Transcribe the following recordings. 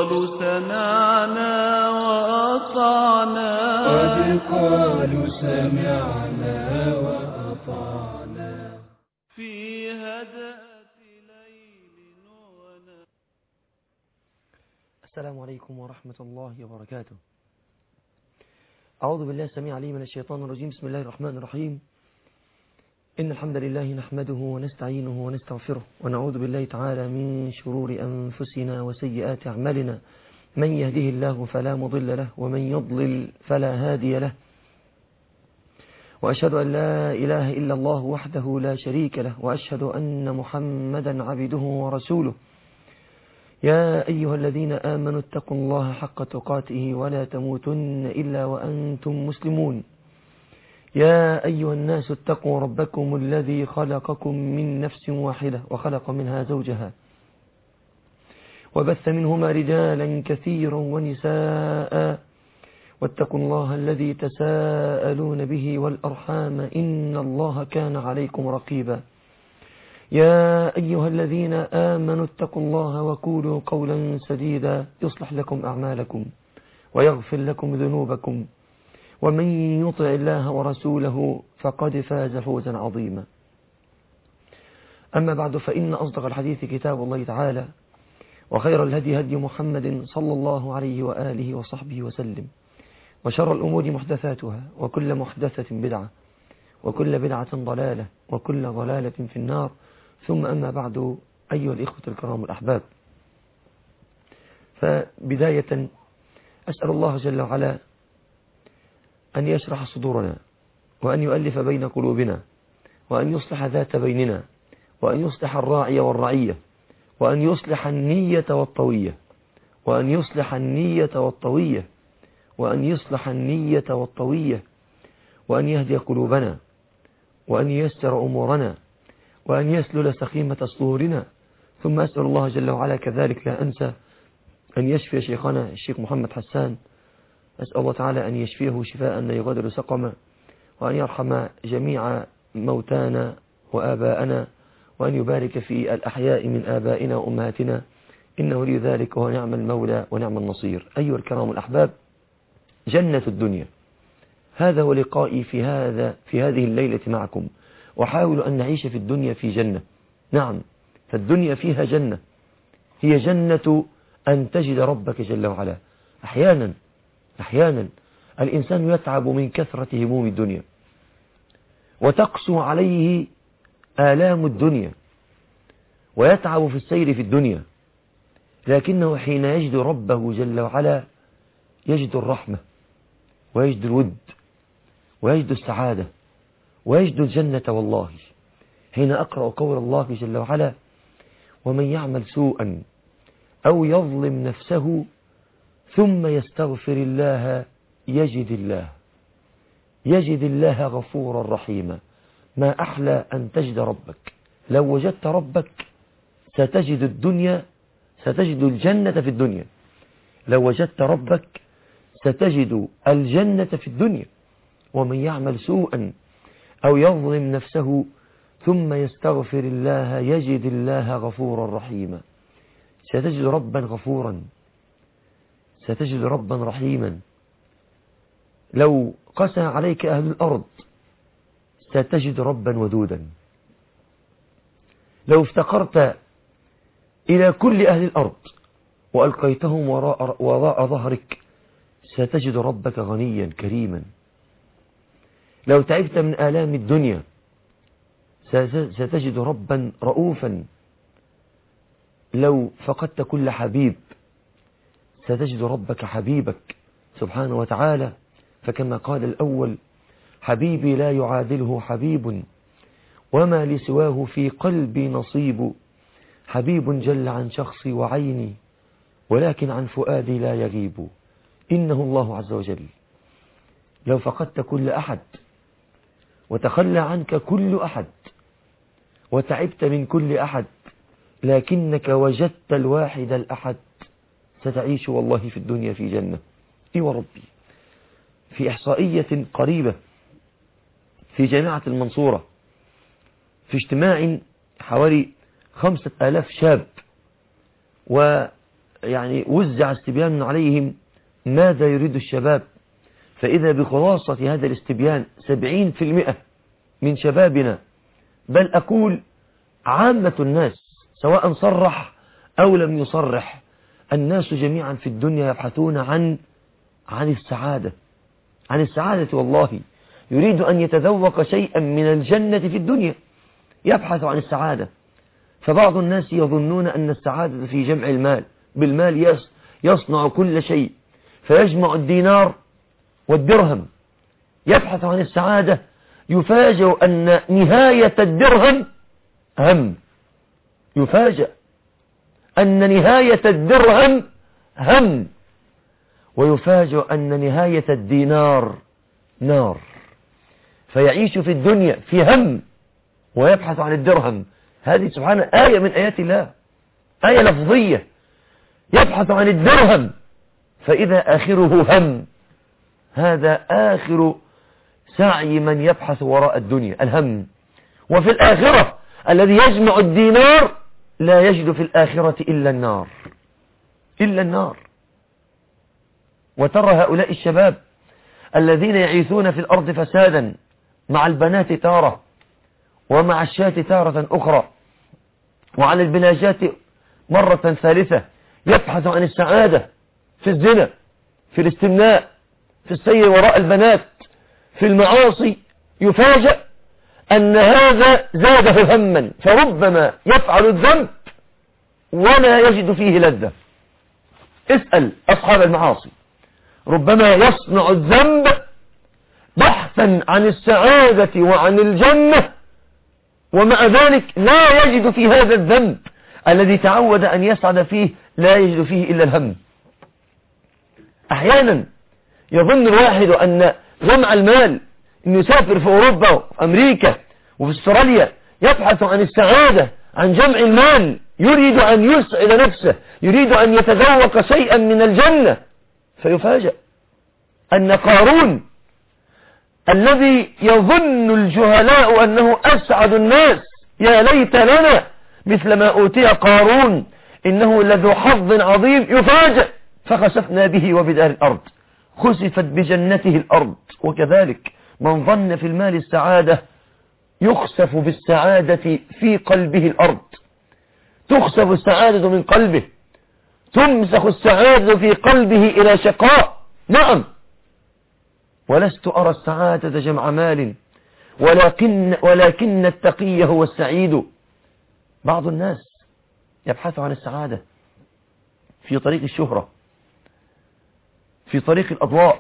قالوا سمعنا وأطعنا قد قالوا سمعنا وأطعنا في هدأة ليل ونهار. السلام عليكم ورحمة الله وبركاته. أعوذ بالله السميع العليم من الشيطان الرجيم. بسم الله الرحمن الرحيم. إن الحمد لله نحمده ونستعينه ونستغفره ونعوذ بالله تعالى من شرور أنفسنا وسيئات أعمالنا. من يهده الله فلا مضل له ومن يضلل فلا هادي له، وأشهد أن لا إله إلا الله وحده لا شريك له، وأشهد أن محمدا عبده ورسوله. يا أيها الذين آمنوا اتقوا الله حق تقاته ولا تموتن إلا وأنتم مسلمون. يا أيها الناس اتقوا ربكم الذي خلقكم من نفس واحدة وخلق منها زوجها وبث منهما رجالا كثيرا ونساء، واتقوا الله الذي تساءلون به والأرحام إن الله كان عليكم رقيبا. يا أيها الذين آمنوا اتقوا الله وقولوا قولا سديدا يصلح لكم أعمالكم ويغفر لكم ذنوبكم، ومن يطع الله ورسوله فقد فاز فوزا عظيما. أما بعد، فإن أصدق الحديث كتاب الله تعالى، وخير الهدي هدي محمد صلى الله عليه وآله وصحبه وسلم، وشر الأمور محدثاتها، وكل محدثة بدعة، وكل بدعة ضلالة، وكل ضلالة في النار. ثم أما بعد، أيها الإخوة الكرام الأحباب، فبداية أسأل الله جل وعلا أن يشرح صدورنا، وأن يؤلف بين قلوبنا، وأن يصلح ذات بيننا، وأن يصلح الراعي والرعية، وأن يصلح النية والطوية، وأن يصلح النية والطوية، وأن يصلح النية والطوية، وأن يهدي قلوبنا، وأن ييسر أمورنا، وأن يسلل سخيمة صدورنا. ثم أسأل الله جل وعلا كذلك لا أنسى أن يشفي شيخنا الشيخ محمد حسان. أسأل الله تعالى أن يشفيه شفاء لا يغادر سقما، وأن يرحم جميع موتانا وآباءنا، وأن يبارك في الأحياء من آبائنا وأمهاتنا، إنه ولي ذلك وهو نعم المولى ونعم النصير. أيها الكرام الأحباب، جنة الدنيا، هذا ولقائي في هذه الليلة معكم. وحاول أن نعيش في الدنيا في جنة. نعم، فالدنيا فيها جنة، هي جنة أن تجد ربك جل وعلا. أحيانا الإنسان يتعب من كثرة هموم الدنيا، وتقسو عليه آلام الدنيا، ويتعب في السير في الدنيا، لكنه حين يجد ربه جل وعلا يجد الرحمة، ويجد الود، ويجد السعادة، ويجد الجنة. والله حين أقرأ قول الله جل وعلا: ومن يعمل سوءا أو يظلم نفسه ثم يستغفر الله يجد الله غفورا رحيما. ما أحلى أن تجد ربك. لو وجدت ربك ستجد الجنة في الدنيا. لو وجدت ربك ستجد الجنة في الدنيا. ومن يعمل سوءا أو يظلم نفسه ثم يستغفر الله يجد الله غفورا رحيما. ستجد ربا غفورا، ستجد ربا رحيما. لو قسى عليك أهل الأرض ستجد ربا ودودا. لو افتقرت إلى كل أهل الأرض وألقيتهم وراء ظهرك ستجد ربك غنيا كريما. لو تعبت من آلام الدنيا ستجد ربا رؤوفا. لو فقدت كل حبيب ستجد ربك حبيبك سبحانه وتعالى. فكما قال الأول: حبيبي لا يعادله حبيب، وما لسواه في قلبي نصيب. حبيب جل عن شخصي وعيني، ولكن عن فؤادي لا يغيب. إنه الله عز وجل. لو فقدت كل أحد وتخلى عنك كل أحد وتعبت من كل أحد، لكنك وجدت الواحد الأحد، ستعيش والله في الدنيا في جنة. إي وربي. في إحصائية قريبة في جامعة المنصورة، في اجتماع حوالي 5000 شاب يعني وزع استبيان عليهم ماذا يريد الشباب، فإذا بخلاصة هذا الاستبيان 70% من شبابنا، بل أقول عامة الناس سواء صرح أو لم يصرح، الناس جميعا في الدنيا يبحثون عن السعادة، عن السعادة. والله يريد أن يتذوق شيئا من الجنة في الدنيا، يبحث عن السعادة. فبعض الناس يظنون أن السعادة في جمع المال، بالمال يصنع كل شيء، فيجمع الدينار والدرهم، يبحث عن السعادة، يفاجأ أن نهاية الدرهم هم، يفاجأ أن نهاية الدرهم هم، ويفاجأ أن نهاية الدينار نار، فيعيش في الدنيا في هم ويبحث عن الدرهم. هذه سبحانه آية من آيات الله، آية لفظية، يبحث عن الدرهم فإذا آخره هم. هذا آخر سعي من يبحث وراء الدنيا، الهم. وفي الآخرة الذي يجمع الدينار لا يجد في الآخرة إلا النار، إلا النار. وترى هؤلاء الشباب الذين يعيثون في الأرض فسادا مع البنات تارة، ومع الشاة تارة أخرى، وعلى البلاجات مرة ثالثة، يبحث عن السعادة في الزنا، في الاستمناء، في السير وراء البنات، في المعاصي، يفاجأ أن هذا زاده هما، فربما يفعل الذنب ولا يجد فيه لذة. اسأل أصحاب المعاصي، ربما يصنع الذنب بحثا عن السعادة وعن الجنة، ومع ذلك لا يجد في هذا الذنب الذي تعود أن يسعد فيه، لا يجد فيه إلا الهم. أحيانا يظن الواحد أن جمع المال، أنه يسافر في أوروبا وأمريكا وفي استراليا يبحث عن السعادة، عن جمع المال، يريد أن يسعد نفسه، يريد أن يتذوق شيئا من الجنة، فيفاجأ أن قارون الذي يظن الجهلاء أنه أسعد الناس، يا ليت لنا مثل ما أوتي قارون إنه لذو حظ عظيم، يفاجأ فخسفنا به وبدار الأرض، خسفت بجنته الأرض. وكذلك من ظن في المال السعادة يخسف بالسعادة في قلبه الأرض، تخسف السعادة من قلبه، تمسخ السعادة في قلبه إلى شقاء. نعم، ولست أرى السعادة جمع مال، ولكن التقي هو السعيد. بعض الناس يبحث عن السعادة في طريق الشهرة، في طريق الأضواء،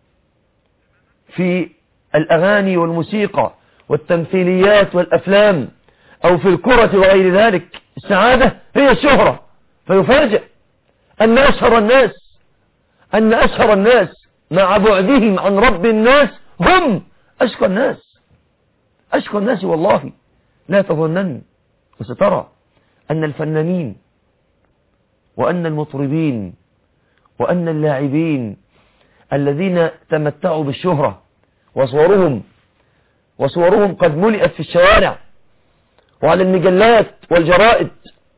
في الأغاني والموسيقى والتمثيليات والأفلام، أو في الكرة وغير ذلك. السعادة هي الشهرة، فيفاجأ أن أشهر الناس مع بعدهم عن رب الناس هم أشقى الناس. والله لا تظنن، وسترى أن الفنانين وأن المطربين وأن اللاعبين الذين تمتعوا بالشهرة وصورهم قد ملئت في الشوارع وعلى المجلات والجرائد،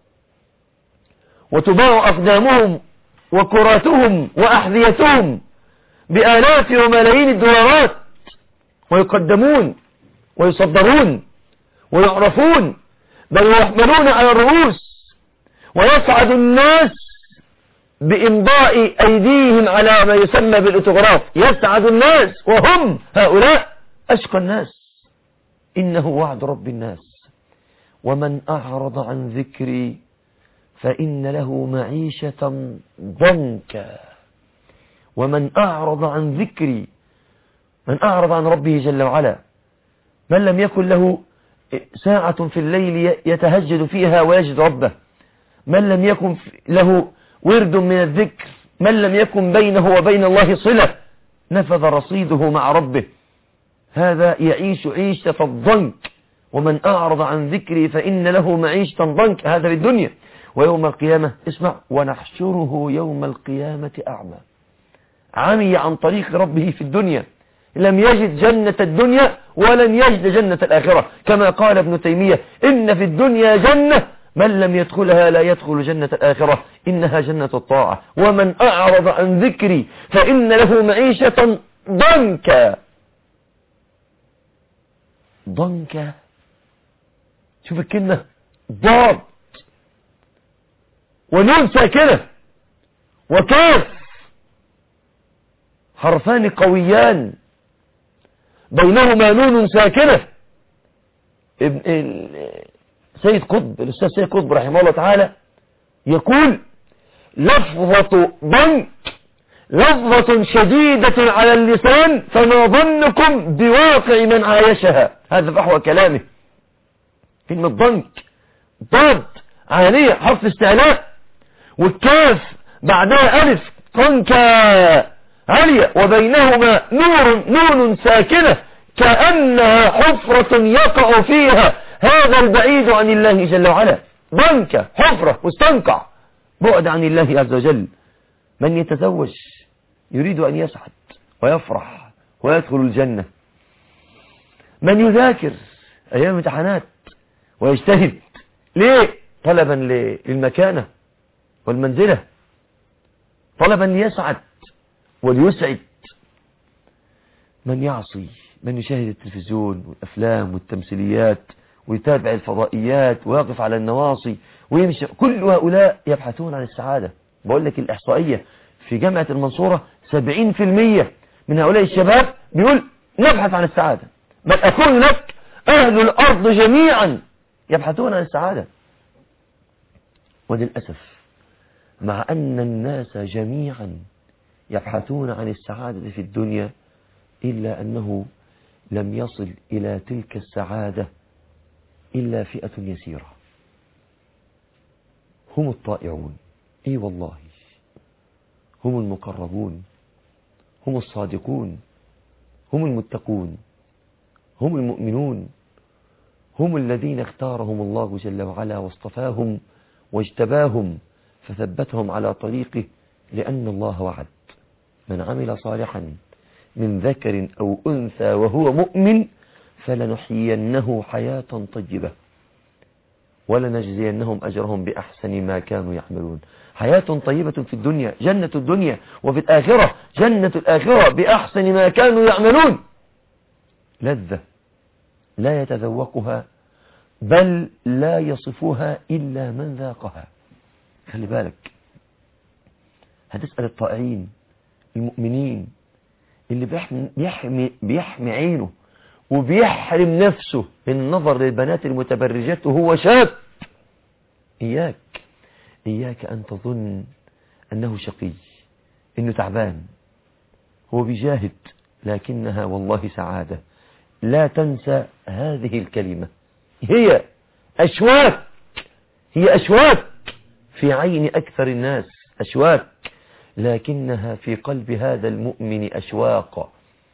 وتباع أقدامهم وكراتهم وأحذيتهم بآلاف وملايين الدولارات، ويقدمون ويصدرون ويعرفون، بل يحملون على الرؤوس، ويسعد الناس بإمضاء أيديهم على ما يسمى بالأوتوغراف. يسعد الناس وهم هؤلاء أشقى الناس. إنه وعد رب الناس، ومن أعرض عن ذكري فإن له معيشة ضنكا. ومن أعرض عن ذكري، من أعرض عن ربه جل وعلا، من لم يكن له ساعة في الليل يتهجد فيها ويجد ربه، من لم يكن له ورد من الذكر، من لم يكن بينه وبين الله صلة، نفذ رصيده مع ربه، هذا يعيش عيشة الضنك. ومن أعرض عن ذكري فإن له معيشة ضنك، هذا في الدنيا. ويوم القيامة اسمع، ونحشره يوم القيامة أعمى، عمي عن طريق ربه في الدنيا، لم يجد جنة الدنيا ولن يجد جنة الآخرة، كما قال ابن تيمية: إن في الدنيا جنة من لم يدخلها لا يدخل جنة الآخرة، إنها جنة الطاعة. ومن أعرض عن ذكري فإن له معيشة ضنكا. ضنكا، شوف الكلمة، ضاد ونون ساكنة وكاف، حرفان قويان بينهما نون ساكنة. سيد قطب، الأستاذ سيد قطب رحمه الله تعالى يقول: لفظة ضنك لفظة شديدة على اللسان، فما ظنكم بواقع من عايشها. هذا فحوى كلامه. كلمة ضنك، ضاد عالية حرف استعلاء، والكاف بعدها ألف، ضنكا عالية، وبينهما نون ساكنة كأنها حفرة يقع فيها هذا البعيد عن الله جل وعلا. ضنكا، حفرة، مستنقع، بعد عن الله عز وجل. من يتزوج يريد أن يسعد ويفرح ويدخل الجنة. من يذاكر أيام امتحانات ويجتهد، ليه؟ طلبا للمكانة والمنزلة، طلبا ليسعد وليسعد. من يعصي، من يشاهد التلفزيون والأفلام والتمثيليات ويتابع الفضائيات ويقف على النواصي ويمشي، كل هؤلاء يبحثون عن السعادة. بقول لك الإحصائية في جامعة المنصورة 70% من هؤلاء الشباب بيقول نبحث عن السعادة. بل أقول لك أهل الأرض جميعا يبحثون عن السعادة. وللأسف مع أن الناس جميعا يبحثون عن السعادة في الدنيا، إلا أنه لم يصل إلى تلك السعادة إلا فئة يسيرة، هم الطائعون. إي والله، هم المقربون، هم الصادقون، هم المتقون، هم المؤمنون، هم الذين اختارهم الله جل وعلا واصطفاهم واجتباهم فثبتهم على طريقه، لأن الله وعد: من عمل صالحا من ذكر أو أنثى وهو مؤمن فلنحيينه حياة طيبة ولنجزينهم أجرهم بأحسن ما كانوا يعملون. حياة طيبة في الدنيا، جنة الدنيا، وفي الآخرة جنة الآخرة بأحسن ما كانوا يعملون. لذة لا يتذوقها بل لا يصفها إلا من ذاقها. خلي بالك، هتسأل الطائعين المؤمنين اللي بيحمي عينه وبيحرم نفسه النظر للبنات المتبرجات وهو شاب. إياك أن تظن أنه شقي، أنه تعبان، هو بيجاهد، لكنها والله سعادة. لا تنسى هذه الكلمة، هي أشواك في عين أكثر الناس، أشواك، لكنها في قلب هذا المؤمن أشواق،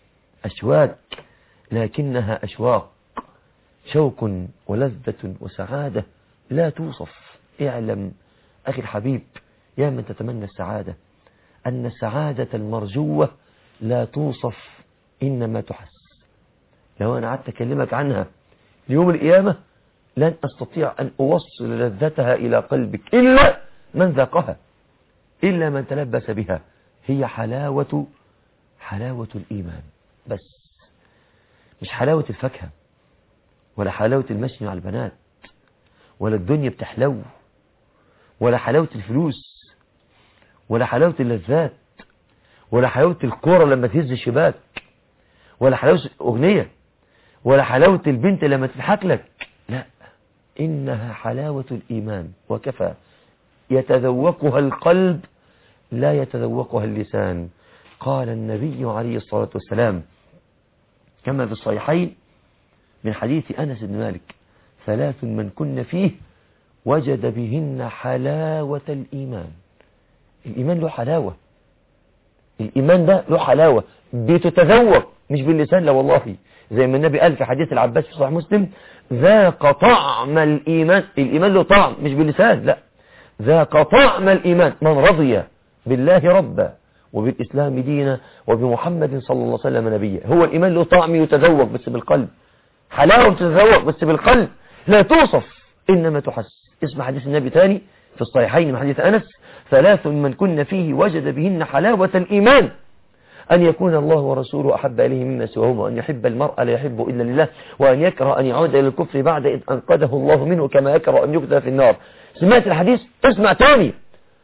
لكنها أشواق، شوق ولذة وسعادة لا توصف. اعلم أخي الحبيب يا من تتمنى السعادة أن السعادة المرجوة لا توصف، إنما تحس. لو أنا قعدت أكلمك عنها ليوم القيامة لن أستطيع أن أوصل لذتها إلى قلبك إلا من ذاقها، إلا من تلبس بها. هي حلاوة الإيمان، بس مش حلاوة الفاكهة ولا حلاوة المشي مع البنات ولا الدنيا بتحلو ولا حلاوة الفلوس ولا حلاوة اللذات ولا حلاوة الكورة لما تهز الشباك ولا حلاوة الأغنية ولا حلاوة البنت لما تضحك لك. لا، إنها حلاوة الإيمان وكفى. يتذوقها القلب لا يتذوقها اللسان. قال النبي عليه الصلاة والسلام كما في الصحيحين من حديث أنس بن مالك: 3 من كن فيه وجد بهن حلاوة الإيمان. الإيمان له حلاوة، الإيمان ده له حلاوة بتتذوق مش باللسان، لا والله، زي ما النبي قال في حديث العباس في صحيح مسلم: ذاق طعم الإيمان. الإيمان له طعم مش باللسان، لا، ذاق طعم الإيمان من رضي بالله ربا وبالإسلام دينا وبمحمد صلى الله عليه وسلم نبيا. هو الإيمان له طعم يتذوق بس بالقلب، حلاوة تتذوق بس بالقلب، لا توصف إنما تحس. اسمع حديث النبي تاني في الصحيحين من حديث أنس: 3 من كن فيه وجد بهن حلاوة الإيمان: أن يكون الله ورسوله أحب إليه مما سواهما، وأن يحب المرء لا يحب إلا لله، وأن يكره أن يعود إلى الكفر بعد إذ أنقذه الله منه كما يكره أن يقذف في النار. سمعت الحديث؟ اسمع تاني: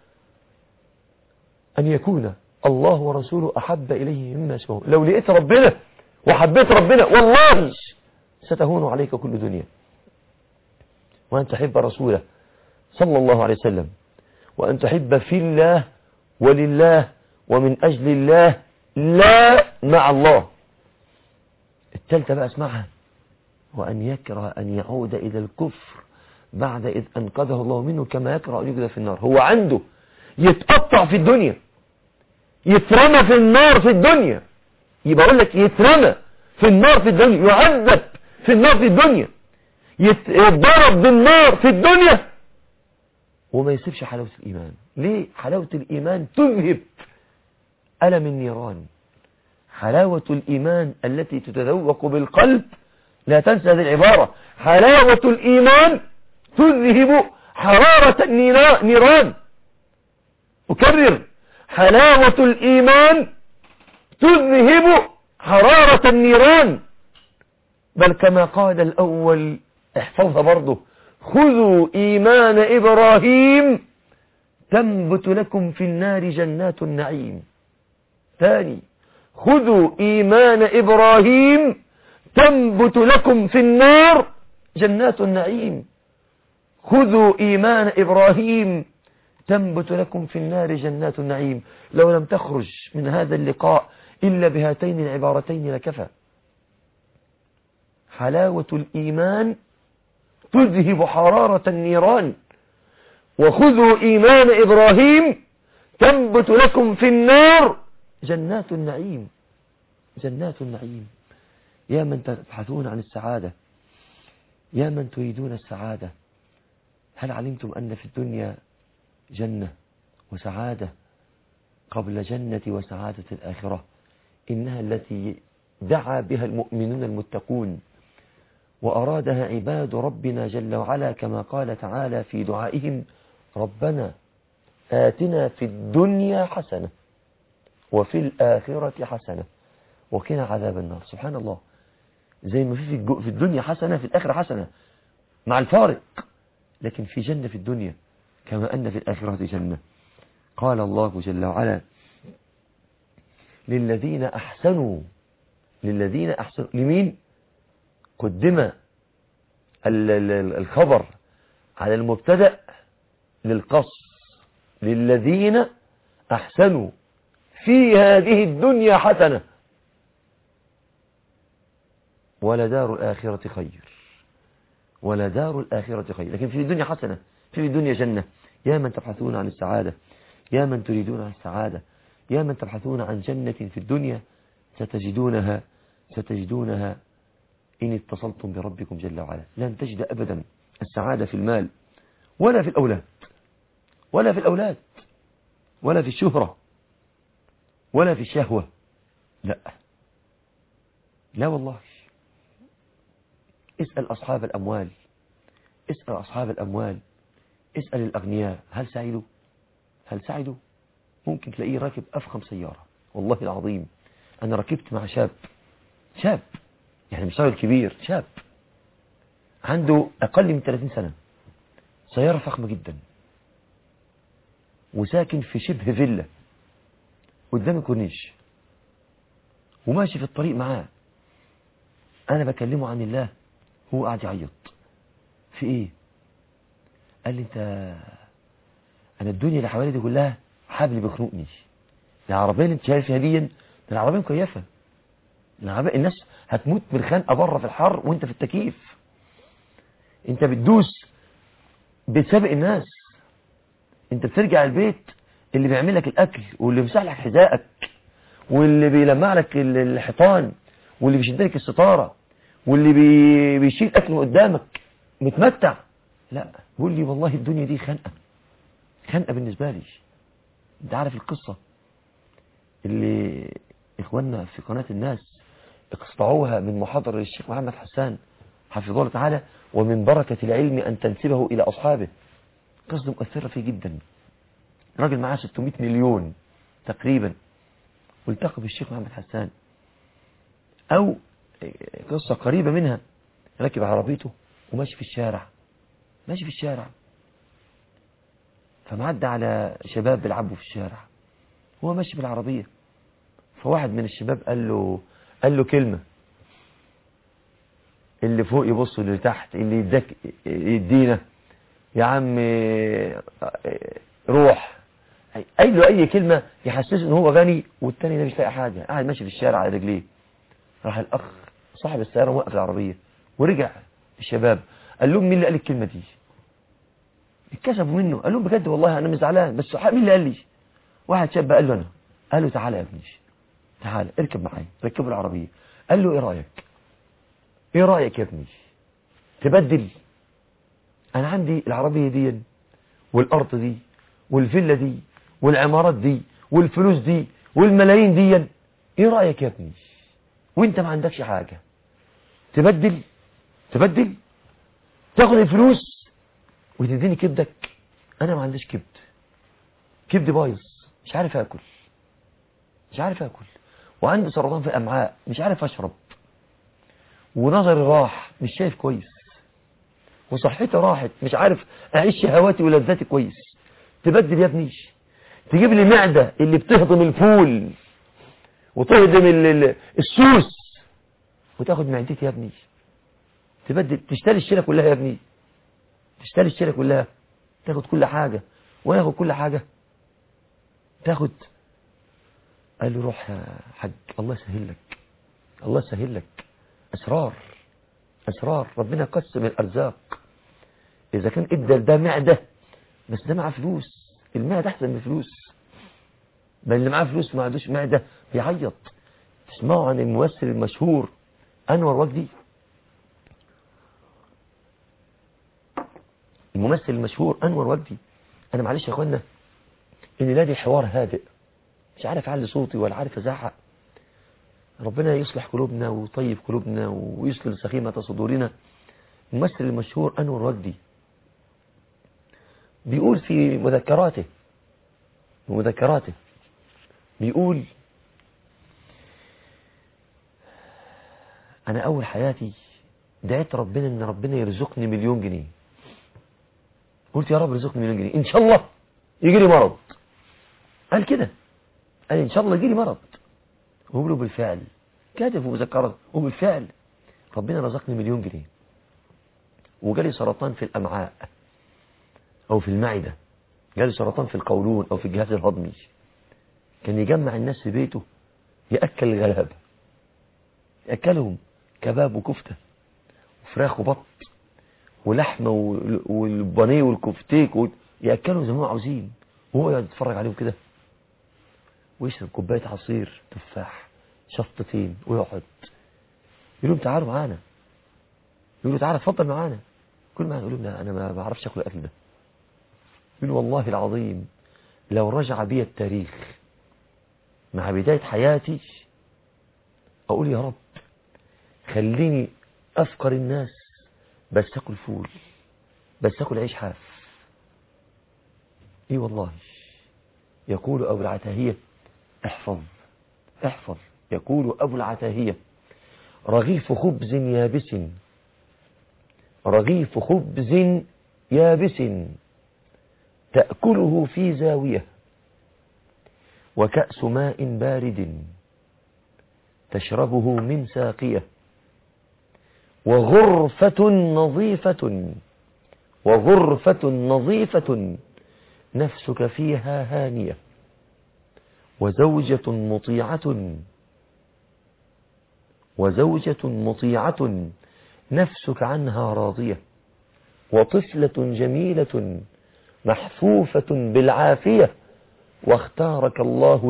أن يكون الله ورسوله أحب إليه مما سواهما. لو لقيت ربنا وحبيت ربنا والله ستهون عليك كل دنيا. وأن تحب رسوله صلى الله عليه وسلم، وأن تحب في الله ولله ومن أجل الله لا مع الله. الثالثة بقى اسمعها: وأن يكره أن يعود إلى الكفر بعد إذ أنقذه الله منه كما يكره أن يقذف في النار. هو عنده يتقطع في الدنيا، يترمى في النار في الدنيا، يبقى أقول لك يترمى في النار في الدنيا، يعذب في النار في الدنيا، يتضرب بالنار في الدنيا، وما يسيبش حلاوة الإيمان. ليه؟ حلاوة الإيمان تذهب ألم النيران. حلاوة الإيمان التي تتذوق بالقلب، لا تنسى هذه العبارة: حلاوة الإيمان تذهب حرارة النيران. أكرر: حلاوة الإيمان تذهب حرارة النيران. بل كما قال الأول، احفظها برضه: خذوا إيمان إبراهيم تنبت لكم في النار جنات النعيم. ثاني: خذوا إيمان إبراهيم تنبت لكم في النار جنات النعيم. خذوا إيمان إبراهيم تنبت لكم في النار جنات النعيم. لو لم تخرج من هذا اللقاء إلا بهاتين العبارتين لكفى. حلاوة الإيمان تذهب حرارة النيران، وخذوا إيمان إبراهيم تنبت لكم في النار جنات النعيم. جنات النعيم. يا من تبحثون عن السعادة، يا من تريدون السعادة، هل علمتم أن في الدنيا جنة وسعادة قبل جنة وسعادة الآخرة؟ إنها التي دعا بها المؤمنون المتقون، وأرادها عباد ربنا جل وعلا، كما قال تعالى في دعائهم: ربنا آتنا في الدنيا حسنة وفي الآخرة حسنة وقنا عذاب النار. سبحان الله، زي ما في الدنيا حسنة في الآخرة حسنة، مع الفارق، لكن في جنة في الدنيا كما أن في الآخرة جنة. قال الله جل وعلا: للذين أحسنوا. لمين؟ قدم الخبر على المبتدأ للقص. للذين أحسنوا في هذه الدنيا حسنة ولدار الآخرة خير. ولدار الآخرة خير. لكن في الدنيا حسنة، في الدنيا جنة. يا من تبحثون عن السعادة، يا من تريدون عن السعادة، يا من تبحثون عن جنة في الدنيا، ستجدونها إن اتصلتم بربكم جل وعلا. لن تجد أبدا السعادة في المال ولا في الأولاد ولا في الشهرة ولا في الشهوة. لا والله. اسأل أصحاب الأموال، اسأل الأغنياء: هل سعدوا؟ ممكن تلاقيه راكب أفخم سيارة. والله العظيم أنا ركبت مع شاب يعني مش راجل كبير، شاب عنده أقل من 30 سنة، سيارة فخمة جدا، وساكن في شبه فيلا قدام كورنيش، وماشي في الطريق معاه. أنا بكلمه عن الله، هو قاعد يعيط. في إيه؟ قال لي: أنا الدنيا اللي حوالي دي كلها حبل بيخنقني. العربية اللي انت شايف فيها دي، العربية مكيفة، الناس هتموت من الخنقة بره في الحر وانت في التكييف. انت بتدوس بتسابق الناس. انت بترجع البيت، اللي بيعمل لك الأكل واللي بيمسح لك حذائك واللي بيلمع لك الحيطان واللي بيشد لك الستارة واللي بيشيل أكل قدامك متمتع. لا، بيقول لي: والله الدنيا دي خنقة بالنسبة لي. انت عارف القصة اللي إخواننا في قناة الناس اقتطعوها من محاضرة للشيخ محمد حسان حفظه الله تعالى: ومن بركة العلم أن تنسبه إلى أصحابه. قصة مؤثرة فيه جدا. راجل معاه 600 مليون تقريبا، والتقى بالشيخ محمد حسان. أو قصة قريبة منها، راكب عربيته وماشي في الشارع، فمعدى على شباب بيلعبوا في الشارع، هو ماشي بالعربية، فواحد من الشباب قال له كلمة، اللي فوق يبص اللي تحت، اللي يدك يدينا يا عم روح. قال له اي كلمة يحسسه ان هو غني، والتاني ده مش لاقي حاجة، قاعد ماشي في الشارع على رجليه. راح الاخ صاحب السيارة موقف العربية، ورجع الشباب قال لهم مين اللي قال الكلمة دي؟ اتكسفوا منه، قال لهم بجد والله انا مش زعلان، بس مين اللي قال لي؟ واحد شاب قال له انا. قال له تعالى يا ابني، تعالى اركب معايا. ركبوا العربية. قال له ايه رأيك يا ابني تبدل؟ انا عندي العربية دي والارض دي والفيلا دي والعمارات دي والفلوس دي والملايين دي، ايه رأيك يا ابني وانت ما عندكش حاجة؟ تبدل تاخد الفلوس وتديني كبدك؟ انا ما عنديش كبد بايظ، مش عارف اكل، وعندي سرطان في الامعاء، مش عارف اشرب، ونظري راح مش شايف كويس، وصحتي راحت مش عارف اعيش شهواتي ولذاتي كويس. تبدل يا ابني؟ تجيب لي معدة اللي بتهضم الفول وتهضم السوس وتاخد معدتي يا ابني؟ تبدل؟ تشتري الشيلة كلها يا ابني، تاخد كل حاجة وانا اخد كل حاجة، تاخد. قال له روح يا حاج، الله يسهل لك، اسرار ربنا قسم الارزاق. اذا كان ادى ده معدة، بس ده معاه فلوس، المعدة احسن من الفلوس، بل اللي معاه فلوس ما عندوش معدة بيعيط. تسمعوا عن الممثل المشهور انور وجدي؟ انا معلش يا اخوانا ان لادي حوار هادئ، مش عارف اعلي صوتي ولا عارف ازعق. ربنا يصلح قلوبنا ويطيب قلوبنا ويسلل سخيمة صدورنا. الممثل المشهور انور وجدي بيقول في مذكراته بيقول انا اول حياتي دعيت ربنا ان ربنا يرزقني 1,000,000 جنيه. قلت يا رب رزقني 1,000,000 جنيه ان شاء الله يجي لي مرض. قال كده، قال ان شاء الله يجي لي مرض. وقوله بالفعل، كاتب ومذكرات، وبالفعل ربنا رزقني 1,000,000 جنيه، وجالي سرطان في الامعاء او في المعدة، جالي سرطان في القولون او في الجهاز الهضمي. كان يجمع الناس في بيته يأكل الغلابة، يأكلهم كباب وكفتة وفراخ وبط ولحمة والبانيه والكفتيك، يأكلهم زي ما هم عاوزين، وهو يقعد يتفرج عليهم كده ويشرب كوباية عصير تفاح شفطتين ويقعد. يقول لهم تعالوا معانا، يقول له تعالى اتفضل معانا كل معانا. يقول لهم لا انا ما بعرفش اكل الاكل ده. يقول والله العظيم لو رجع بي التاريخ مع بداية حياتي اقول يا رب خليني افقر الناس، بس اكل فول، بس اكل عيش حاف. ايه والله. يقول ابو العتاهية، احفظ يقول ابو العتاهية رغيف خبز يابس تأكله في زاوية، وكأس ماء بارد تشربه من ساقية، وغرفة نظيفة نفسك فيها هانية، وزوجة مطيعة نفسك عنها راضية، وطفلة جميلة محفوفة بالعافية، واختارك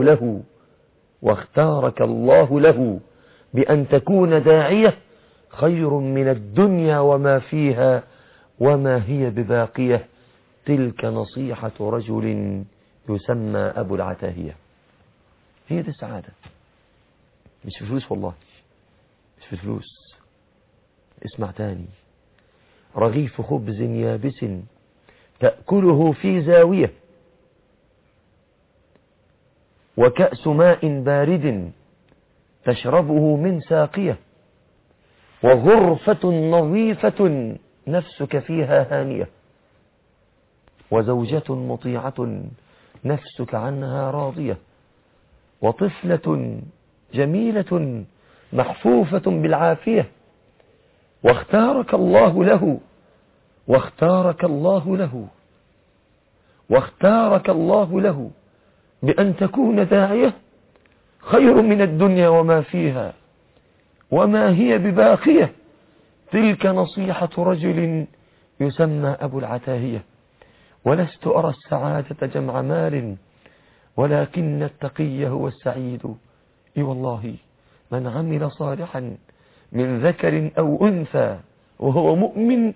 الله له بأن تكون داعية، خير من الدنيا وما فيها وما هي بباقية. تلك نصيحة رجل يسمى أبو العتاهية. هي دي السعادة، مش في فلوس، والله مش في فلوس. اسمع تاني، رغيف خبز يابس تأكله في زاوية، وكأس ماء بارد تشربه من ساقية، وغرفة نظيفة نفسك فيها هانية، وزوجة مطيعة نفسك عنها راضية، وطفلة جميلة محفوفة بالعافية، واختارك الله له، واختارك الله له، واختارك الله له بأن تكون داعية خير من الدنيا وما فيها، وما هي بباقية. تلك نصيحة رجل يسمى أبو العتاهية. ولست أرى السعادة جمع مال، ولكن التقي هو السعيد. إي والله من عمل صالحا من ذكر أو أنثى وهو مؤمن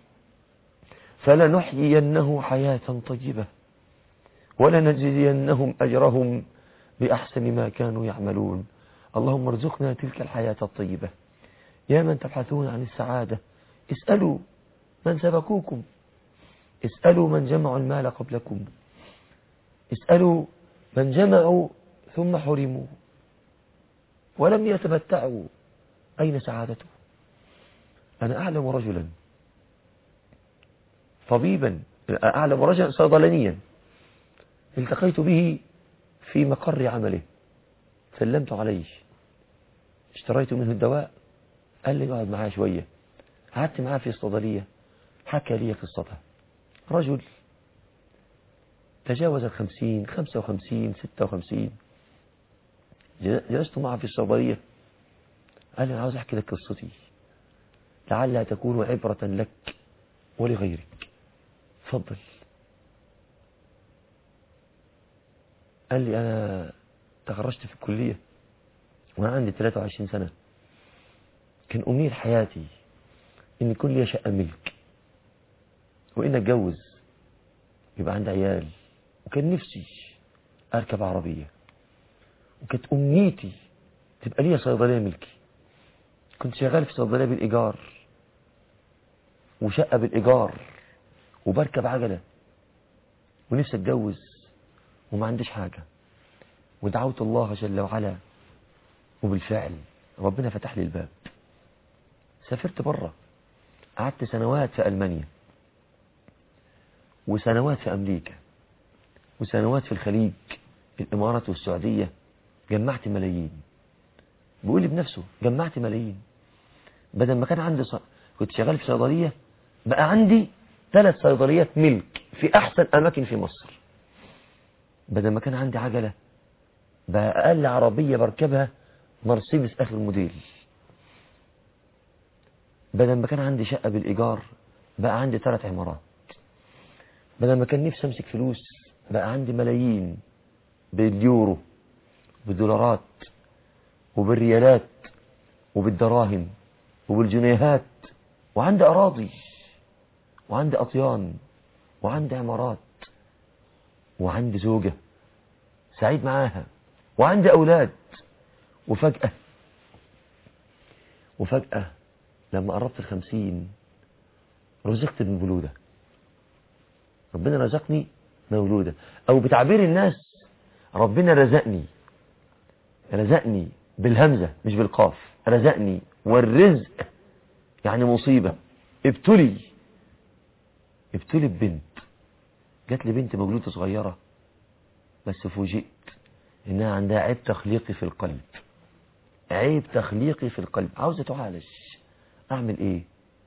فلنحيينه حياة طيبة، ولنجزينهم أجرهم بأحسن ما كانوا يعملون. اللهم ارزقنا تلك الحياة الطيبة. يا من تبحثون عن السعادة، اسألوا من سبقوكم، اسألوا من جمعوا المال قبلكم، اسألوا من جمعوا ثم حرموا ولم يتمتعوا، أين سعادته؟ أنا أعلم رجلا طبيبا، أعلم رجلا صيدلانيا التقيت به في مقر عمله، سلمت عليه، اشتريت منه الدواء، قال لي اقعد معاه شوية. قعدت معاه في الصيدلية، حكى لي قصته. رجل تجاوز 50 55 56، جلست معه في الصيدلية، قال لي أنا عاوز أحكي لك قصتي لعلها تكون عبرة لك ولغيرك، تفضل. قال لي أنا تخرجت في الكلية وأنا عندي 23 سنة، كان أمنية حياتي إن يكون لي شقة ملك، وإن أتجوز يبقى عندي عيال، وكان نفسي أركب عربية، وكانت أمنيتي تبقى لي صيدلية ملكي. كنت شغال في صيدلية بالإيجار وشقة بالإيجار وبركب عجلة، ونفسي أتجوز وما عنديش حاجة، ودعوت الله جل وعلا وبالفعل ربنا فتح لي الباب. سافرت برا، قعدت سنوات في ألمانيا، وسنوات في أمريكا، وسنوات في الخليج، الإمارات والسعودية، جمعت ملايين. بيقول لي بنفسه جمعت ملايين. بدل ما كان عندي كنت شغال في صيدلية، بقى عندي 3 صيدليات ملك في أحسن أماكن في مصر. بدل ما كان عندي عجلة، بقى أقل عربية بركبها مرسيدس آخر موديل. بدل ما كان عندي شقة بالإيجار، بقى عندي 3 عمارات. بدل ما كان نفسي أمسك فلوس، بقى عندي ملايين باليورو، بالدولارات، وبالريالات، وبالدراهم، وبالجنيهات، وعندي أراضي، وعندي أطيان، وعندي عمارات، وعندي زوجة سعيد معاها، وعندي أولاد. وفجأة لما قربت 50 رزقت بمولودة. ربنا رزقني مولودة، أو بتعبير الناس ربنا رزقني بالهمزة مش بالقاف، رزقني، والرزق يعني مصيبة. ابتلي ببنت، جات لي بنت مولودة صغيرة، بس فوجئت إنها عندها عيب تخليقي في القلب، عيب تخليقي في القلب، عاوزة تعالج. أعمل إيه؟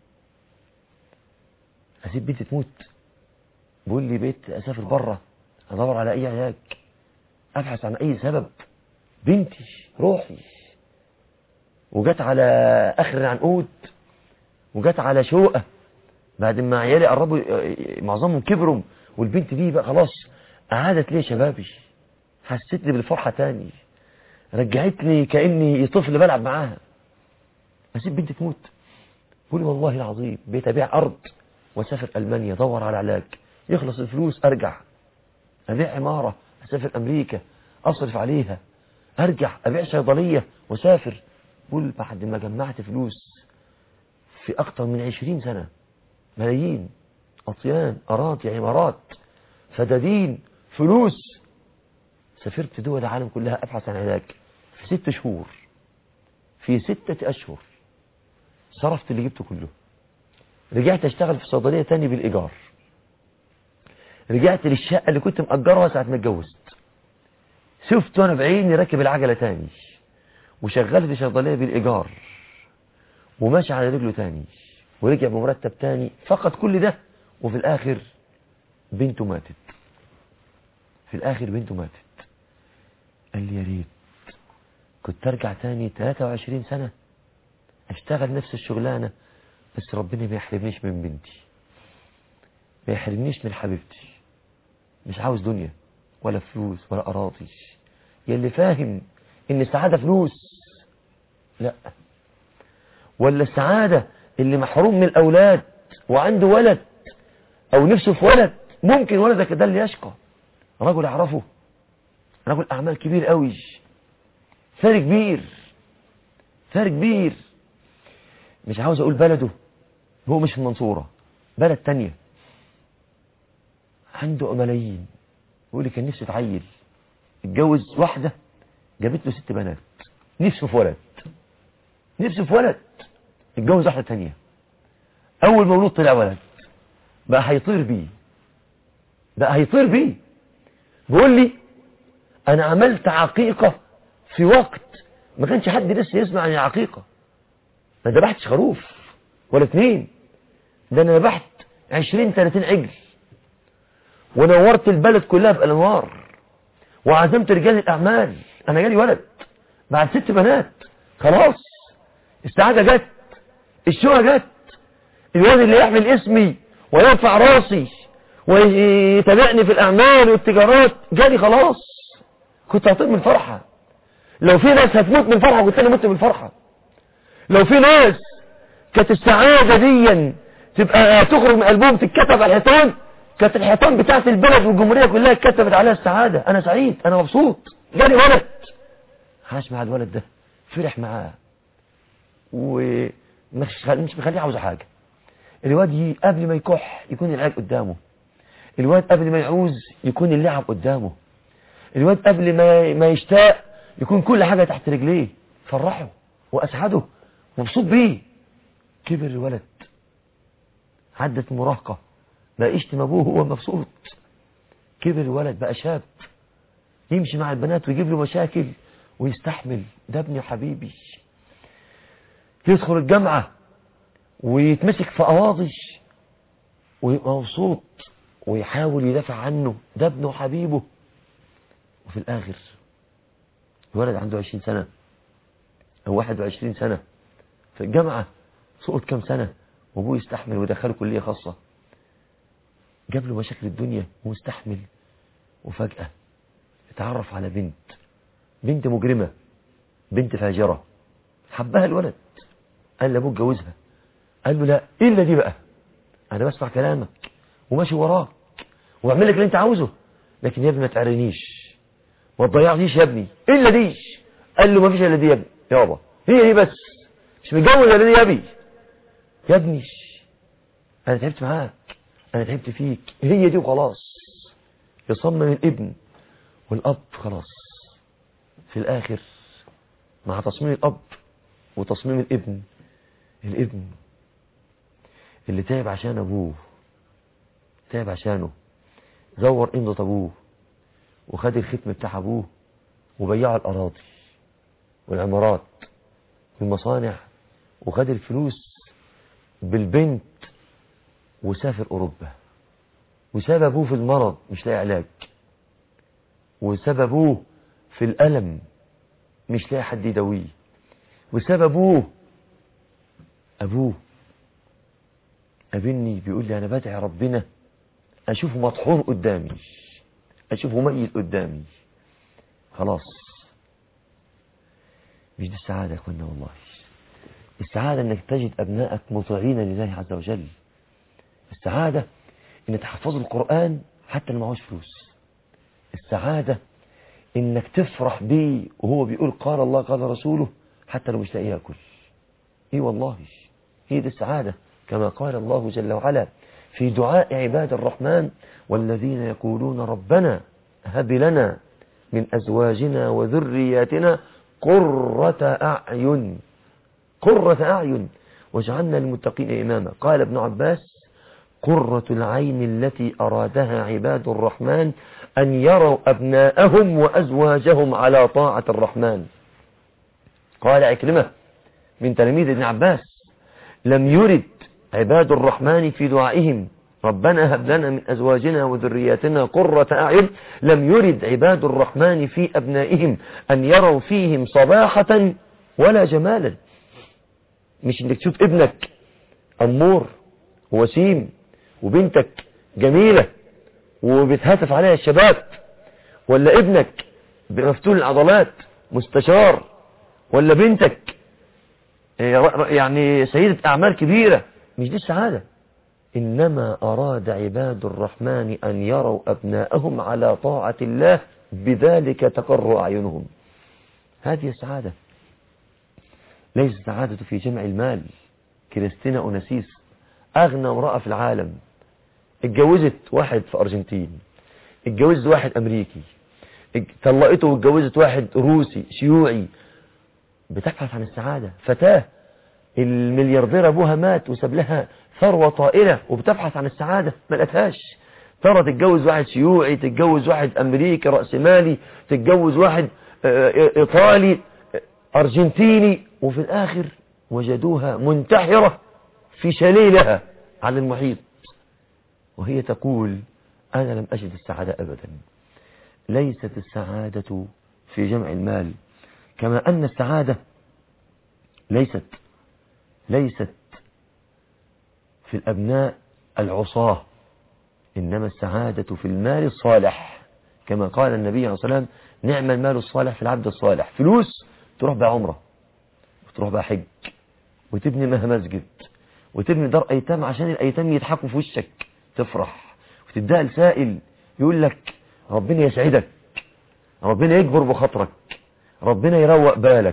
أسيب بنتي تموت؟ بقول لي بيت أسافر برا أدور على أي علاج، أبحث عن أي سبب. بنتي روحي، وجت على آخر العنقود، وجت على شوقة بعد ما عيالي قربوا معظمهم كبروا، والبنت دي بقى خلاص أعادت لي شبابي، حسيت لي بالفرحة تاني، رجعت لي كأني طفل بلعب معاها. أسيب بنتي تموت؟ بقول والله العظيم بقيت أبيع أرض وأسافر ألمانيا أدور على علاج، يخلص الفلوس أرجع أبيع عمارة، أسافر أمريكا أصرف عليها، أرجع أبيع صيدلية وأسافر. بقول بعد ما جمعت فلوس في أكتر من 20 سنة ملايين، أطيان، أراضي، عمارات، فدادين، فلوس. سافرت دول العالم كلها أبحث عن علاج في 6 شهور. في 6 أشهر صرفت اللي جبته كله. رجعت أشتغل في صيدلية تاني بالإيجار. رجعت للشقة اللي كنت مأجرها ساعة ما اتجوزت. شفت وأنا بعيني راكب العجلة تاني، وشغال في صيدلية بالإيجار، وماشي على رجله تاني، ورجع بمرتب تاني. فقط كل ده، وفي الآخر بنته ماتت. في الآخر بنته ماتت. قال لي يا ريت كنت أرجع تاني 23 سنة أشتغل نفس الشغلانة، بس ربنا ما يحرمنيش من بنتي، ما يحرمنيش من حبيبتي. مش عاوز دنيا ولا فلوس ولا أراضي. يلي فاهم إن السعادة فلوس، لا. ولا السعادة اللي محروم من الأولاد وعنده ولد أو نفسه في ولد، ممكن ولدك ده اللي يشقى. رجل أعرفه، رجل أعمال كبير قوي، فرق كبير، فرق كبير. مش عاوز أقول بلده، هو مش في المنصورة، بلد تانية، عنده ملايين. يقول لي كان نفسه يتعيل، اتجوز واحدة جابت له 6 بنات، نفسه في ولد، نفسه في ولد. اتجوز واحدة تانية، أول مولود طلع ولد، بقى هيطير بيه، بقى هيطير بيه. بيقول لي أنا عملت عقيقة في وقت ما كانش حد لسه يسمع عن العقيقة. ما ذبحتش خروف ولا 2، ده أنا ذبحت 20-30 عجل، ونورت البلد كلها بأنوار، وعزمت رجال الأعمال. أنا جالي ولد بعد 6 بنات، خلاص السعادة جت، الشوق جت. الواد اللي يحمل اسمي ويرفع راسي ويتابعني في الأعمال والتجارات جالي، خلاص. كنت هطير من الفرحة. لو في ناس هتموت من الفرحة كنت أنا مت من الفرحة. لو في ناس كانت السعادة دي تبقى تخرج من قلبهم تتكتب على الحيطان، كانت الحيطان بتاعت البلد والجمهورية كلها اتكتبت عليها السعادة. أنا سعيد، أنا مبسوط، جالي ولد. عاش مع الولد ده، فرح معاه، ومش مخليه عاوز حاجة. الواد قبل ما يكح يكون العلاج قدامه. الواد قبل ما يعوز يكون اللعب قدامه. الواد قبل ما يشتاق يكون كل حاجة تحت رجليه. فرحه وأسعده، مبسوط بيه. كبر الولد، عدت مراهقة، بقى يشتم أبوه وهو مبسوط. كبر الولد بقى شاب، يمشي مع البنات ويجيب له مشاكل ويستحمل. ده ابني حبيبي. يدخل الجامعة ويتمسك في قواضي ويبقى مبسوط ويحاول يدافع عنه. ده ابنه حبيبه. وفي الآخر الولد عنده 20 سنة أو 21 سنة في الجامعة، سقط كام سنة وابوه يستحمل ودخله كلية خاصة. جاب له مشاكل الدنيا ومستحمل. وفجأة اتعرف على بنت مجرمة، بنت فاجرة، حبها الولد. قال لابوه اتجوزها. قال له لا، إلا دي بقى، أنا بسمع كلامك وماشي وراك وأعمل لك اللي أنت عاوزه، لكن يا ابني ما تعرنيش، ما تضيعنيش يا ابني، إلا دي. قال له ما فيش إلا دي يا ابني، يابا هي دي بس، مش متجوز إلا دي يا ابني. يا ابني أنا تعبت معاك، أنا تعبت فيك، هي دي وخلاص. يصمم الابن والأب. خلاص في الآخر مع تصميم الأب وتصميم الابن اللي تعب عشان أبوه، تعب عشانه، زور إمضة أبوه وخد الختم بتاع أبوه وبيعه الأراضي والعمارات والمصانع وخد الفلوس بالبنت وسافر أوروبا، وساب أبوه في المرض مش لاقي علاج، وساب أبوه في الألم مش لاقي حد يداويه، وساب أبوه قابلني بيقول لي أنا بدعي ربنا أشوفه مطحون قدامي، أشوفه ميت قدامي. خلاص مش دي السعادة يا اخوانا والله. السعادة انك تجد ابنائك مطيعين لله عز وجل. السعادة ان تحفظوا القرآن حتى اللي معهوش فلوس. السعادة انك تفرح بيه وهو بيقول قال الله قال رسوله حتى لو مش لاقي ياكل. ايه والله هي دي السعادة، كما قال الله جل وعلا في دعاء عباد الرحمن والذين يقولون ربنا هب لنا من أزواجنا وذرياتنا قرة أعين واجعلنا للمتقين إماما. قال ابن عباس قرة العين التي أرادها عباد الرحمن أن يروا أبناءهم وأزواجهم على طاعة الرحمن. قال عكرمة من تلاميذ ابن عباس لم يرد عباد الرحمن في دعائهم ربنا هب لنا من أزواجنا وذرياتنا قرة أعين، لم يرد عباد الرحمن في أبنائهم أن يروا فيهم صباحة ولا جمالا. مش انك تشوف ابنك أمور وسيم وبنتك جميلة وبتهتف عليها الشباب، ولا ابنك بمفتول العضلات مستشار، ولا بنتك يعني سيدة أعمال كبيرة. مش دي السعادة. إنما أراد عباد الرحمن أن يروا أبناءهم على طاعة الله بذلك تقر أعينهم. هذه السعادة. ليس السعادة في جمع المال. كريستينا أوناسيس أغنى امرأة في العالم، اتجوزت واحد في أرجنتين، اتجوزت واحد أمريكي، طلقته واتجوزت واحد روسي شيوعي. بتبحث عن السعادة. فتاة الملياردير أبوها مات وساب لها ثروة طائلة وبتبحث عن السعادة ما لقتهاش. ترى تتجوز واحد شيوعي، تتجوز واحد أمريكي رأسمالي، تتجوز واحد إيطالي أرجنتيني، وفي الآخر وجدوها منتحرة في شليلها على المحيط وهي تقول أنا لم أجد السعادة أبدا. ليست السعادة في جمع المال، كما أن السعادة ليست في الأبناء العصاة، إنما السعادة في المال الصالح، كما قال النبي عليه الصلاة والسلام نعم المال الصالح في العبد الصالح. فلوس تروح بها عمرة وتروح بها حج وتبني مها مسجد وتبني دار أيتام عشان الأيتام يضحكوا في وشك تفرح، وتديها لسائل يقول لك ربنا يسعدك، ربنا يكبر بخاطرك، ربنا يروق بالك.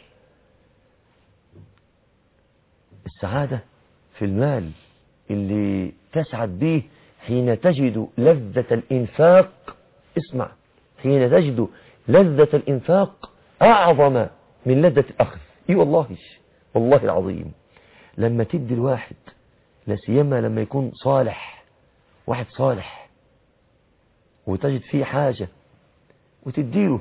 السعادة في المال اللي تسعد به حين تجد لذة الإنفاق. اسمع، حين تجد لذة الإنفاق أعظم من لذة الأخذ. والله العظيم لما تدي الواحد، لا سيما لما يكون صالح، واحد صالح وتجد فيه حاجة وتديله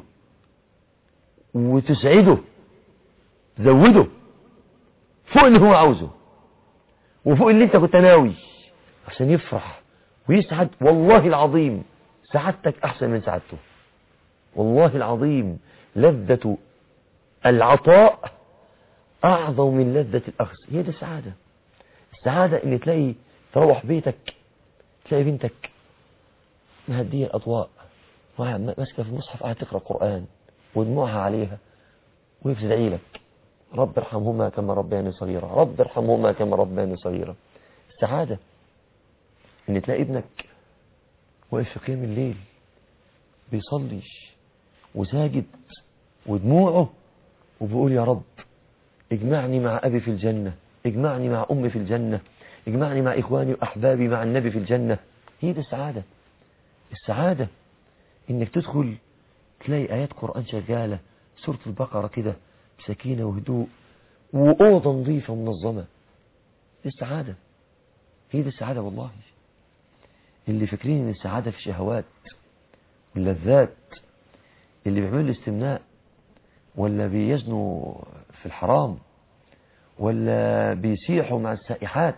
وتسعده، زوده فوق اللي هو عاوزه وفوق اللي انت كنت ناوي عشان يفرح ويسعد. والله العظيم سعادتك أحسن من سعادته. والله العظيم لذة العطاء أعظم من لذة الأخذ. هي دي السعادة. السعادة إن تلاقي تروح بيتك تلاقي بنتك مهدية الأضواء ماسكة في المصحف قاعدة تقرأ قرآن ودموعها عليها وهي بتدعي لك رب ارحمهما كما ربياني صغيرا، رب ارحمهما كما ربياني صغيرا. السعادة إن تلاقي ابنك واقف في قيام الليل بيصلي وساجد ودموعه وبيقول يا رب اجمعني مع أبي في الجنة، اجمعني مع أمي في الجنة، اجمعني مع إخواني وأحبابي مع النبي في الجنة. هي دي السعادة. السعادة إنك تدخل تلاقي آيات قرآن شغالة، سورة البقرة كده بسكينة وهدوء وأوضة نظيفة ومنظمة. دي السعادة. هي دي السعادة. والله اللي فاكرين إن السعادة في الشهوات واللذات، اللي بيعملوا الاستمناء ولا بيزنوا في الحرام ولا بيسيحوا مع السائحات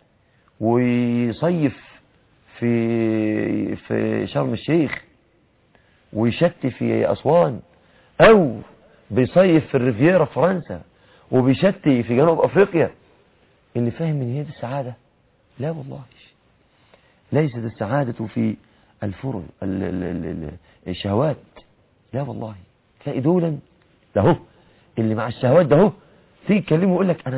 ويصيف في شرم الشيخ ويشتي في أسوان، أو بيصيف في الريفيرا فرنسا وبيشتي في جنوب أفريقيا، اللي فاهم ان هي دي السعادة؟ لا والله. ليست السعادة في الفرج الشهوات. لا والله. تلاقي دولا ده اللي مع الشهوات ده تيجي تكلمه يقول لك أنا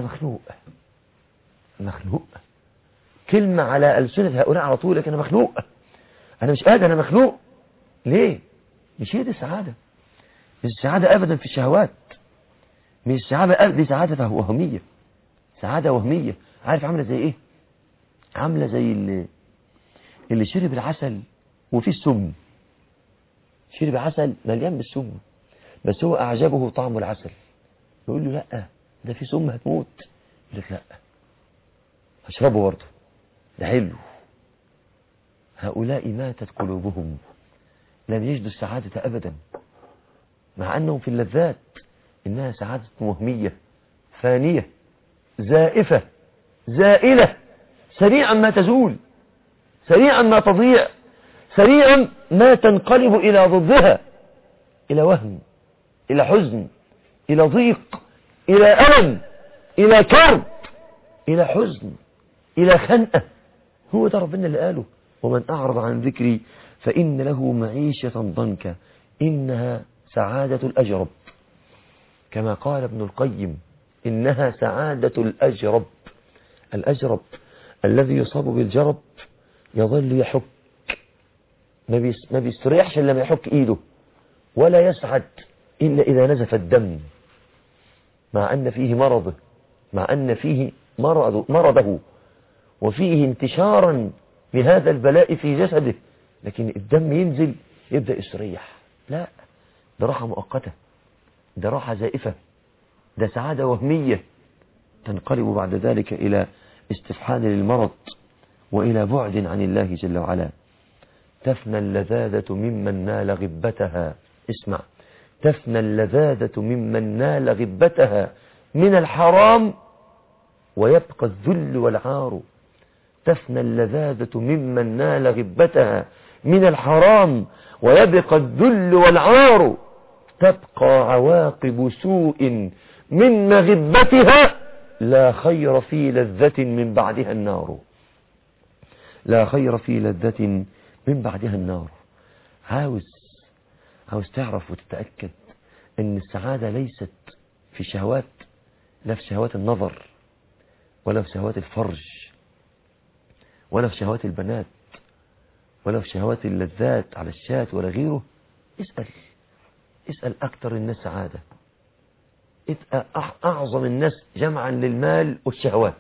مخلوق. كلمة على ألسنة هؤلاء على طول لك أنا مخلوق، أنا مش قادر، أنا مخلوق. ليه؟ مش هي دي السعادة. مش السعادة أبدا في الشهوات. مش السعادة دي سعادة وهمية. سعادة وهمية. عارف عاملة زي إيه؟ عاملة زي اللي شرب العسل وفيه السم. شرب عسل مليان بالسم، بس هو أعجبه طعم العسل، يقول له لا ده في سم هتموت، يقول لك لا هشربه برضه ده حلو. هؤلاء ماتت قلوبهم، لم يجدوا السعادة أبدا، مع أنهم في اللذات إنها سعادة وهمية فانية زائفة زائلة، سريعا ما تزول، سريعا ما تضيع، سريعا ما تنقلب إلى ضدها، إلى وهم، إلى حزن، إلى ضيق، إلى ألم، إلى كرب، إلى حزن، إلى خنقة. هو ده ربنا اللي قاله: ومن أعرض عن ذكري فإن له معيشة ضنكا إنها سعادة الأجرب. كما قال ابن القيم: إنها سعادة الأجرب. الأجرب الذي يصاب بالجرب يظل يحك، ما بيستريحش إلا ما يحك إيده، ولا يسعد إلا إذا نزف الدم، مع أن فيه مرضه، مع أن فيه مرضه وفيه انتشارا لهذا البلاء في جسده، لكن الدم ينزل يبدأ يستريح. لا، ده راحة مؤقتة، ده راحة زائفة، ده سعادة وهمية تنقلب بعد ذلك إلى استفحال للمرض وإلى بعد عن الله جل وعلا. تفنى اللذاذة ممن نال غبتها، اسمع، تفنى اللذاذة ممن نال غبتها من الحرام ويبقى الذل والعار. تفنى اللذاذة ممن نال غبتها من الحرام ويبقى الذل والعار. تبقى عواقب سوء من مغبتها، لا خير في لذة من بعدها النار. لا خير في لذة من بعدها النار. عاوز تعرف وتتأكد ان السعادة ليست في شهوات، لا في شهوات النظر، ولا في شهوات الفرج، ولا في شهوات البنات، ولا في شهوات اللذات على الشاة ولا غيره. اسأل أكثر الناس سعادة، أعظم الناس جمعا للمال والشهوات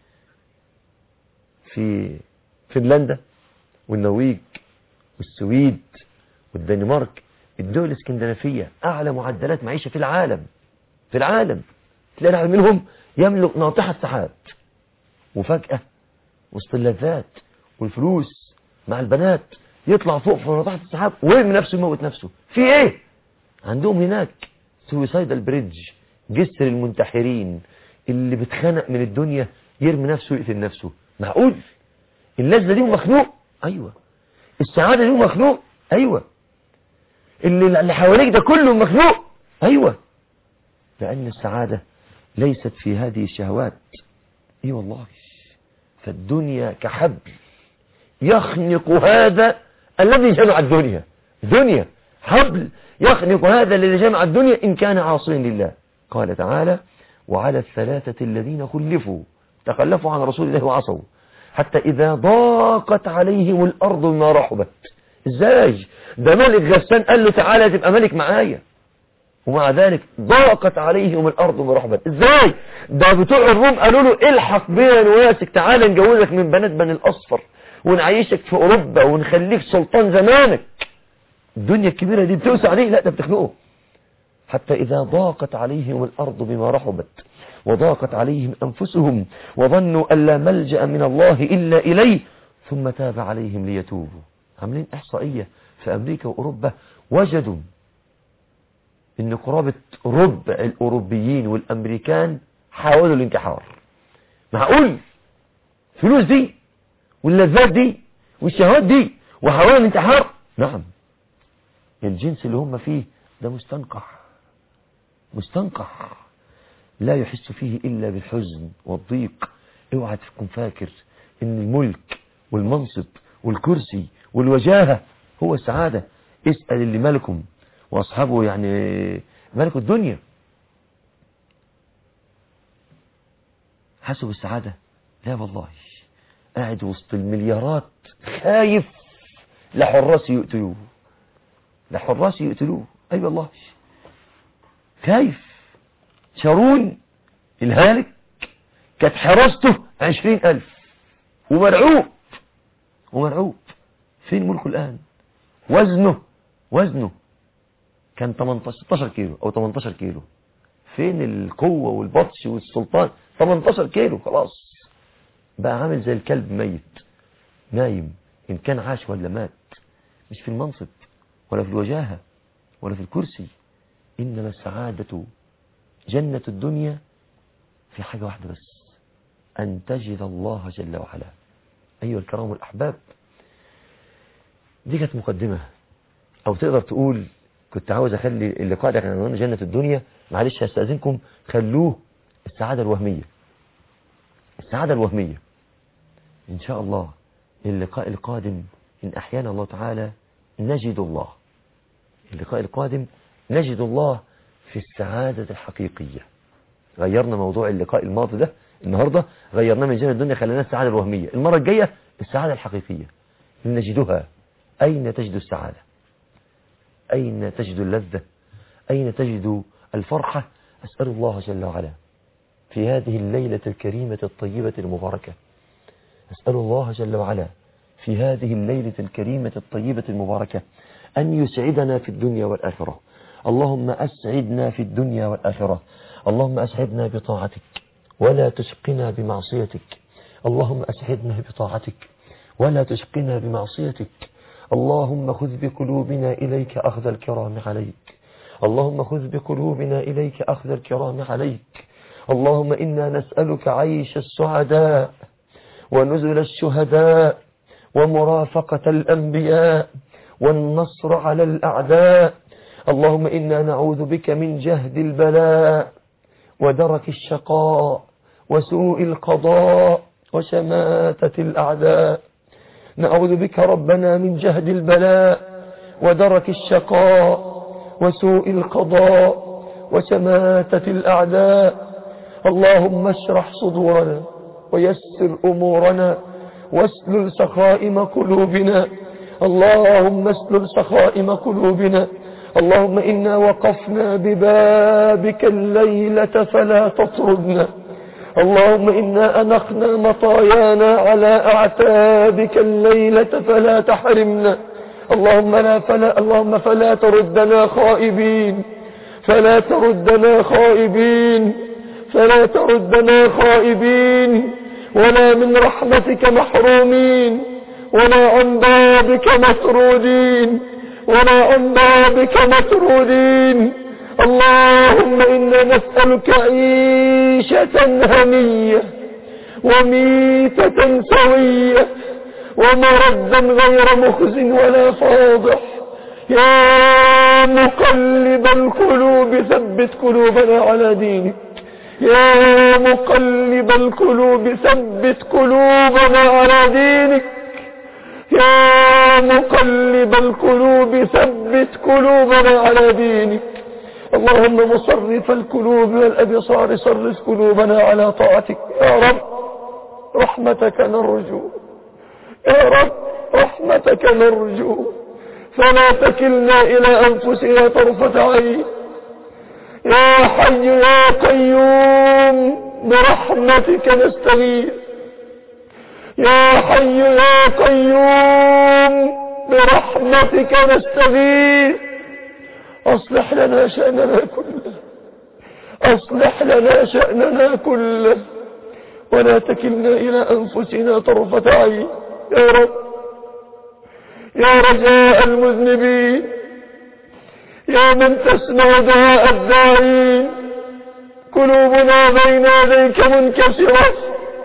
في فنلندا والنرويج والسويد والدنمارك، الدول الاسكندنافية، أعلى معدلات معيشة في العالم. تلاقي واحد منهم يملك ناطحة سحاب، وفجأة وسط اللذات والفلوس مع البنات يطلع فوق في ناطحة السحاب ويرمي نفسه يموت نفسه. في ايه عندهم هناك؟ سويسايدال بريدج، جسر المنتحرين، اللي بتخنق من الدنيا يرمي نفسه يقتل نفسه. معقول؟ اللذة دي مخلوق؟ ايوه. السعادة دي مخلوق؟ ايوه. اللي حواليك ده كله مخلوق؟ ايوه. لأن السعادة ليست في هذه الشهوات. اي والله. فالدنيا كحبل يخنق هذا الذي جمع الدنيا. دنيا حبل يخنق هذا الذي جمع الدنيا إن كان عاصيا لله. قال تعالى: وعلى الثلاثة الذين خلفوا، تخلفوا عن رسول الله وعصوا، حتى إذا ضاقت عليهم الأرض بما رحبت. ازاي؟ ده ملك غسان قال له تعالى تبقى ملك معايا، ومع ذلك ضاقت عليهم الأرض بما رحبت. ازاي؟ ده بتوع الروم قالوا له الحق بينا نواسك، تعالى نجوزك من بنات بني الأصفر ونعيشك في أوروبا ونخليك سلطان زمانك. الدنيا الكبيرة دي بتوسع عليه؟ لا، ده بتخنقه. حتى إذا ضاقت عليهم الأرض بما رحبت وضاقت عليهم أنفسهم وظنوا أن لا ملجأ من الله إلا إليه ثم تاب عليهم ليتوبوا. عاملين إحصائية في أمريكا وأوروبا، وجدوا إن قرابة ربع الأوروبيين والأمريكان حاولوا الانتحار. معقول؟ فلوس دي واللذات دي والشهوات دي وحاولوا الانتحار؟ نعم. الجنس اللي هم فيه ده مستنقح لا يحس فيه إلا بالحزن والضيق. اوعى تكون فاكر ان الملك والمنصب والكرسي والوجاهة هو السعادة. اسأل اللي ملكهم واصحابه، يعني ملك الدنيا، حسوا بالسعادة؟ لا والله. قاعد وسط المليارات خايف لحراس يقتلوه. اي والله خايف. شارون الهالك كانت حراسته 20,000 ومرعوب. فين ملكه الآن؟ وزنه كان 16 كيلو أو 18 كيلو. فين القوة والبطش والسلطان؟ 18 كيلو خلاص، بقى عامل زي الكلب ميت نايم، إن كان عاش ولا مات. مش في المنصب ولا في الوجاهة ولا في الكرسي، إنما السعادة جنة الدنيا في حاجة واحدة بس، أن تجد الله جل وعلا. أيها الكرام الأحباب، دي كانت مقدمة، أو تقدر تقول كنت عاوز أخلي اللقاء ده كان عنوان جنة الدنيا. معلش هستأذنكم خلوه السعادة الوهمية. السعادة الوهمية إن شاء الله اللقاء القادم إن أحيانا الله تعالى نجد الله. اللقاء القادم نجد الله في السعادة الحقيقية. غيرنا موضوع اللقاء الماضي ده، النهاردة غيرنا من جنة الدنيا خلينا السعادة الوهمية. المرة الجاية السعادة الحقيقية نجدها. أين تجد السعادة؟ أين تجد اللذة؟ أين تجد الفرحة؟ أسأل الله جل وعلا في هذه الليلة الكريمة الطيبة المباركة، أسأل الله جل وعلا في هذه الليلة الكريمة الطيبة المباركة أن يسعدنا في الدنيا والآخرة. اللهم أسعدنا في الدنيا والآخرة. اللهم أسعدنا بطاعتك ولا تشقنا بمعصيتك. اللهم أسعدنا بطاعتك ولا تشقنا بمعصيتك. اللهم خذ بقلوبنا إليك أخذ الكرام عليك. اللهم خذ بقلوبنا إليك أخذ الكرام عليك. اللهم إنا نسألك عيش السعداء ونزل الشهداء ومرافقة الأنبياء والنصر على الأعداء. اللهم إنا نعوذ بك من جهد البلاء ودرك الشقاء وسوء القضاء وشماتة الأعداء. نعوذ بك ربنا من جهد البلاء ودرك الشقاء وسوء القضاء وشماتة الأعداء. اللهم اشرح صدورنا ويسر أمورنا واسلل سخائم قلوبنا. اللهم اسلل سخائم قلوبنا. اللهم إنا وقفنا ببابك الليلة فلا تطردنا. اللهم إنا أنخنا مطايانا على أعتابك الليلة فلا تحرمنا. اللهم فلا تردنا خائبين، فلا تردنا خائبين، فلا تردنا خائبين، ولا من رحمتك محرومين، ولا عن بابك مطرودين، ولا عن بابك مطرودين. اللهم إنا نسألك عيشة هنية وميتة سوية ومردا غير مخز ولا فاضح. يا مقلب القلوب ثبت قلوبنا على دينك. يا مقلب القلوب ثبت قلوبنا على دينك. يا مقلب القلوب ثبت قلوبنا على دينك. اللهم مصرف القلوب والأبصار صرف قلوبنا على طاعتك. يا رب رحمتك نرجو، يا رب رحمتك نرجو، فلا تكلنا إلى أنفسنا طرفة عين. يا حي يا قيوم برحمتك نستغيث. يا حي يا قيوم برحمتك نستغيث. أصلح لنا شأننا كله، أصلح لنا شأننا كله، ولا تكلنا إلى أنفسنا طرفة عين. يا رب يا رجاء المذنبين، يا من تسمع دعاء الداعين، قلوبنا بين يديك منكسرة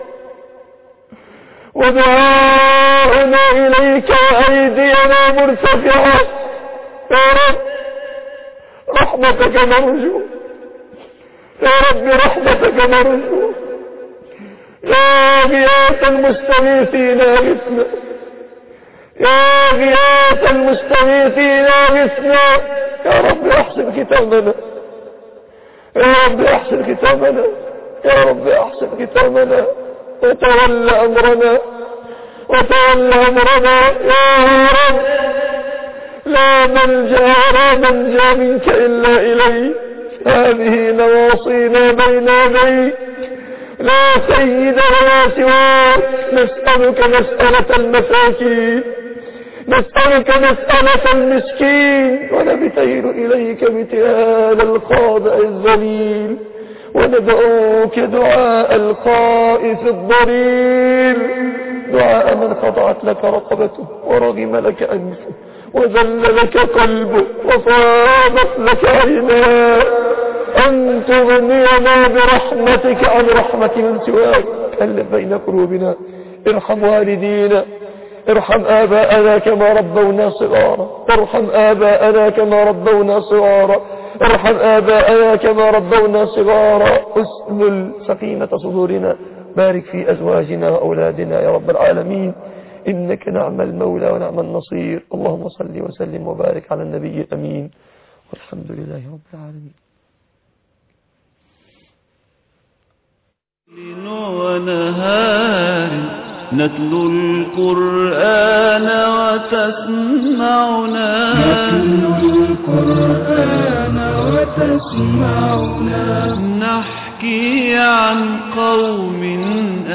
ودعاؤنا إليك وأيدينا مرتفعة. يا رب رحمتك نرجو، يا رب رحمتك نرجو. يا غياث المستغيثين اغثنا، يا غياث المستغيثين اغثنا. يا رب احسن ختامنا، يا رب احسن ختامنا، يا رب احسن ختامنا، وتولى امرنا، وتولى امرنا. يا رب لا ملجأ منك إلا إليك. هذه نواصينا بين يديك، لا سيد ولا سواك. نسألك مسألة المساكين، نسألك مسألة المسكين، ونبتهل إليك ابتهال الخاضع الذليل، وندعوك دعاء الخائف الضرير، دعاء من خضعت لك رقبته ورغم لك أنفه وذل لك قلبه وصابت لك عيناه، أن تغنينا برحمتك عن رحمة من سواك. ألف بين قلوبنا، ارحم والدينا، ارحم آباءنا كما ربونا صغارا، ارحم آباءنا كما ربونا صغارا، ارحم آباءنا كما ربونا صغارا. اسلل سكينة صدورنا، بارك في أزواجنا وأولادنا يا رب العالمين، إنك نعم المولى ونعم النصير. اللهم صل وسلم وبارك على النبي الأمين، والحمد لله رب العالمين. ونهار نتلو القرآن وتسمعنا، نحكي عن قوم